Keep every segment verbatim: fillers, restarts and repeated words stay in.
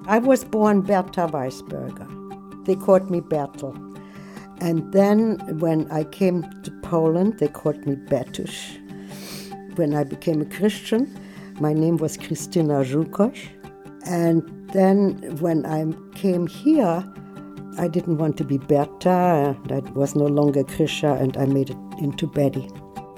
I was born Bertha Weisberger. They called me Bertel. And then when I came to Poland, they called me Betusz. When I became a Christian, my name was Krystyna Żukosz. And then when I came here, I didn't want to be Bertha, and I was no longer Krisha, and I made it into Betty.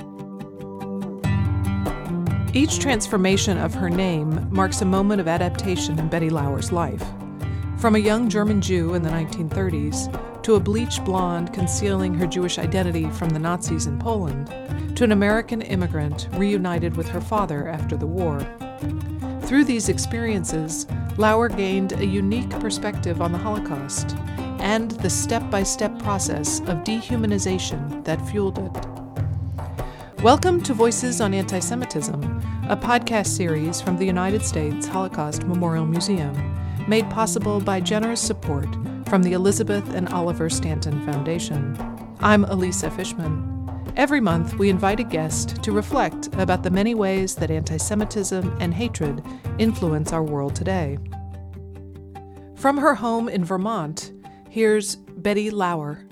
Each transformation of her name marks a moment of adaptation in Betty Lauer's life. From a young German Jew in the nineteen thirties, to a bleached blonde concealing her Jewish identity from the Nazis in Poland, to an American immigrant reunited with her father after the war. Through these experiences, Lauer gained a unique perspective on the Holocaust and the step-by-step process of dehumanization that fueled it. Welcome to Voices on Anti-Semitism, a podcast series from the United States Holocaust Memorial Museum, made possible by generous support from the Elizabeth and Oliver Stanton Foundation. I'm Elisa Fishman. Every month, we invite a guest to reflect about the many ways that anti-Semitism and hatred influence our world today. From her home in Vermont, here's Betty Lauer.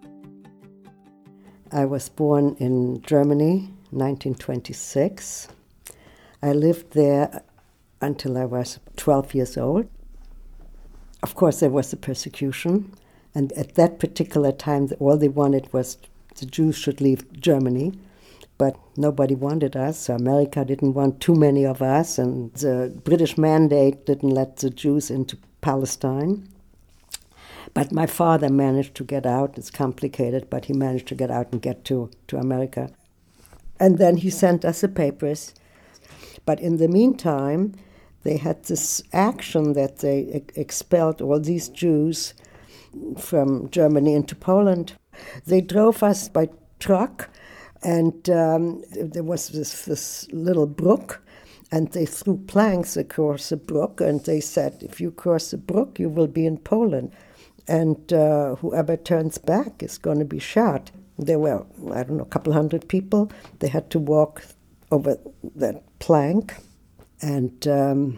I was born in Germany, nineteen twenty-six. I lived there until I was twelve years old. Of course, there was a persecution, and at that particular time, all they wanted was the Jews should leave Germany, but nobody wanted us, so America didn't want too many of us, and the British mandate didn't let the Jews into Palestine. But my father managed to get out. It's complicated, but he managed to get out and get to, to America. And then he sent us the papers. But in the meantime, they had this action that they ex- expelled all these Jews from Germany into Poland. They drove us by truck, and um, there was this, this little brook, and they threw planks across the brook, and they said, if you cross the brook, you will be in Poland. And uh, whoever turns back is going to be shot. There were, I don't know, a couple hundred people. They had to walk over that plank. And um,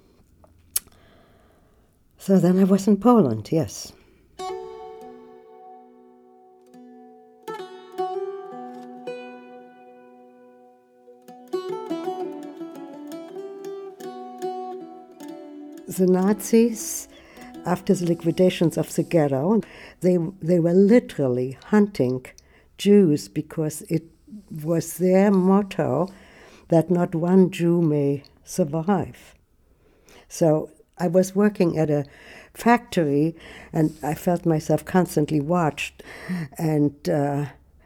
so then I was in Poland, yes. The Nazis, after the liquidations of the ghetto, they they were literally hunting Jews because it was their motto that not one Jew may survive. So I was working at a factory, and I felt myself constantly watched. And uh,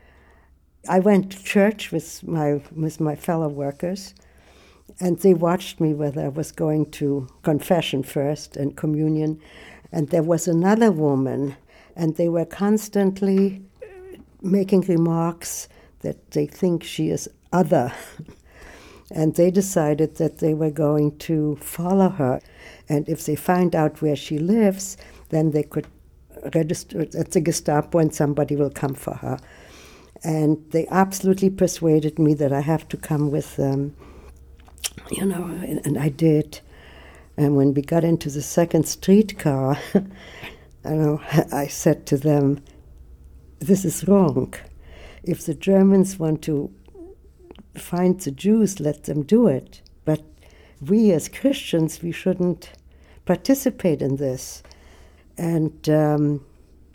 I went to church with my with my fellow workers, and they watched me whether I was going to confession first and communion. And there was another woman, and they were constantly making remarks that they think she is other. And they decided that they were going to follow her. And if they find out where she lives, then they could register at the Gestapo and somebody will come for her. And they absolutely persuaded me that I have to come with them. You know, and, and I did. And when we got into the second streetcar, I know, I said to them, this is wrong. If the Germans want to find the Jews, let them do it. But we as Christians, we shouldn't participate in this. And um,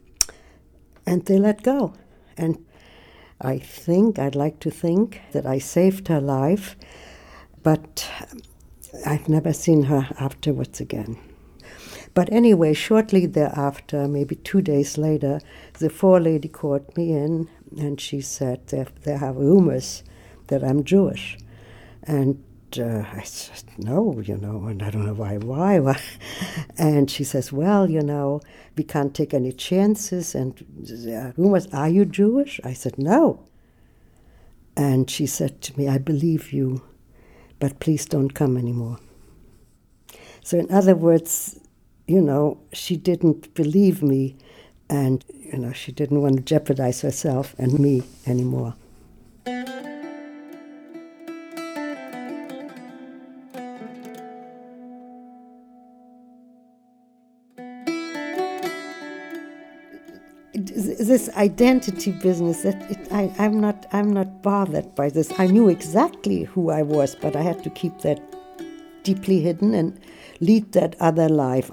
and they let go. And I think, I'd like to think, that I saved her life. But I've never seen her afterwards again. But anyway, shortly thereafter, maybe two days later, the forelady called me in, and she said, there, there are rumors that I'm Jewish. And uh, I said, no, you know, and I don't know why, why, why. And she says, well, you know, we can't take any chances. And there are rumors, are you Jewish? I said, no. And she said to me, I believe you, but please don't come anymore. So in other words, you know, she didn't believe me, and, you know, she didn't want to jeopardize herself and me anymore. this identity business, that it, I, I'm not I'm not bothered by this. I knew exactly who I was, but I had to keep that deeply hidden and lead that other life.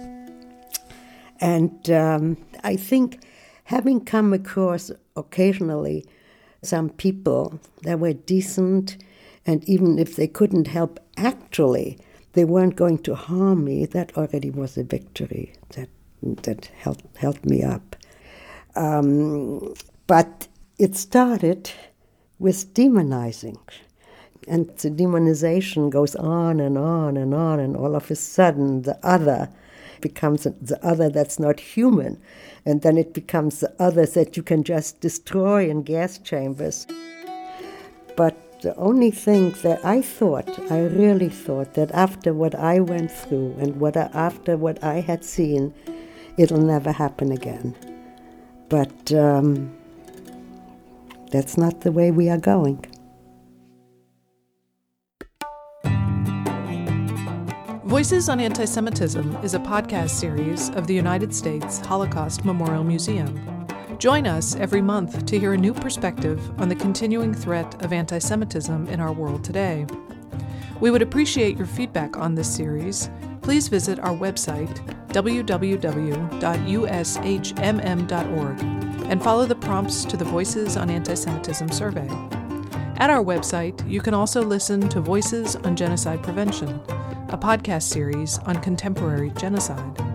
And um, I think having come across occasionally some people that were decent, and even if they couldn't help actually, they weren't going to harm me, that already was a victory. That that helped helped me up. Um, but it started with demonizing. And the demonization goes on and on and on, and all of a sudden the other becomes the other that's not human. And then it becomes the other that you can just destroy in gas chambers. But the only thing that I thought, I really thought, that after what I went through and what I, after what I had seen, it'll never happen again. But um, that's not the way we are going. Voices on Anti-Semitism is a podcast series of the United States Holocaust Memorial Museum. Join us every month to hear a new perspective on the continuing threat of anti-Semitism in our world today. We would appreciate your feedback on this series. Please visit our website, w w w dot u s h m m dot org, and follow the prompts to the Voices on Anti-Semitism survey. At our website, you can also listen to Voices on Genocide Prevention, a podcast series on contemporary genocide.